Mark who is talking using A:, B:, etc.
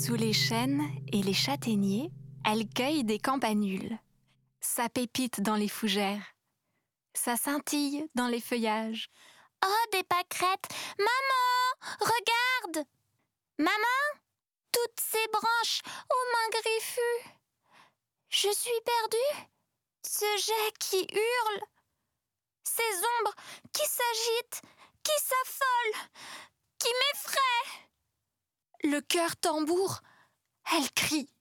A: Sous les chênes et les châtaigniers, elle cueille des campanules. Ça pépite dans les fougères. Ça scintille dans les feuillages.
B: Oh, des pâquerettes! Maman, regarde! Maman, toutes ces branches aux mains griffues. Je suis perdue. Ce jet qui hurle. Ces ombres qui s'agitent, qui s'affolent, qui m'effraient.
A: Le cœur tambour, elle crie.